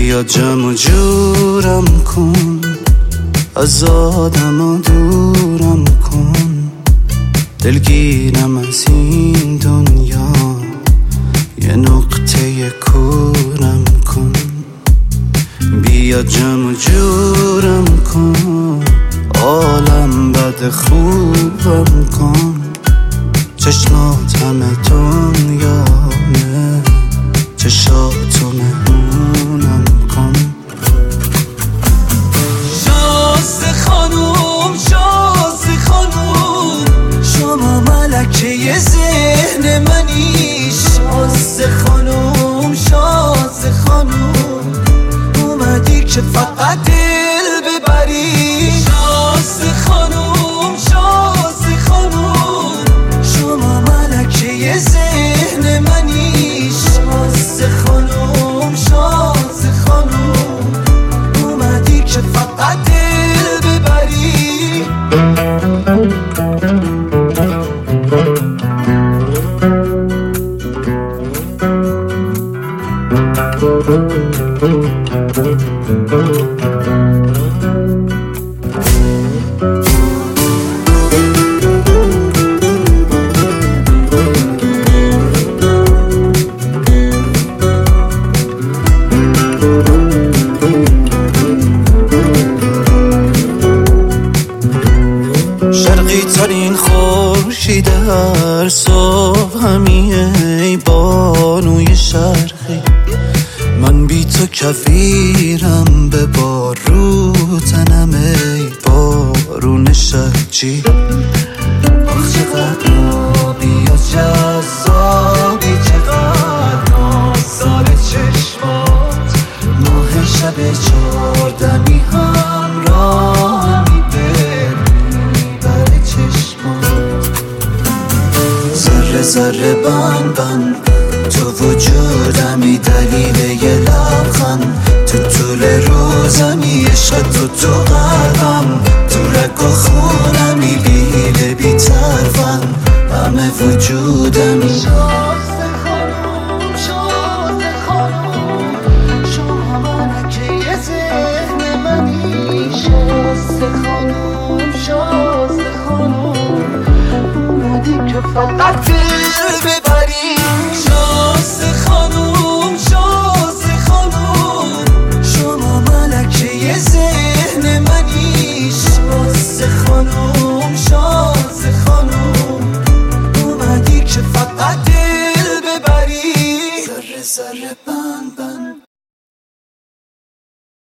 بیا جمع جورم کن، از آدم دورم کن، دلگیرم از این دنیا، یه نقطه کورم کن. بیا جمع جورم کن، عالم بد خوبم کن، چشمات همه دنیامه، چشاتو مهمونم کن. شازده خانوم، شازده خانوم، شما ملکه ذهن منی. شازده خانوم، شازده خانوم، اومدی که فقط دل ببری. شازده خانوم، شازده خانوم، شما ملکه ذهن منی. شازده خانوم، شازده خانوم، اومدی که فقط دل ببری. شرقی ترین خورشید هر صبح همیه، ای بانوی شرقی. من بی تو کفیرم به بارو تنم، ای بارون شرجی. آخ چقدر آبی و جذابی، چقدر نازدار چشمات. ماه شب 14 همراهمی بر چشمات. ذره ذره بند بند تو وجودمی، دلیل یه لبخند تو طول روزمی. عشق تو قلبم، تو رگ و خونمی، بی حیله بی طرفم، همه وجودمی. شازده خانوم، شازده خانوم، شما ملکه ذهن منی. شازده خانوم، شازده خانوم، اومدی که فقط دل ببری. شازده خانوم، شازده خانوم، شما ملکه ذهن منی. شازده خانوم، شازده خانوم، اومدی که فقط دل ببری. ذره ذره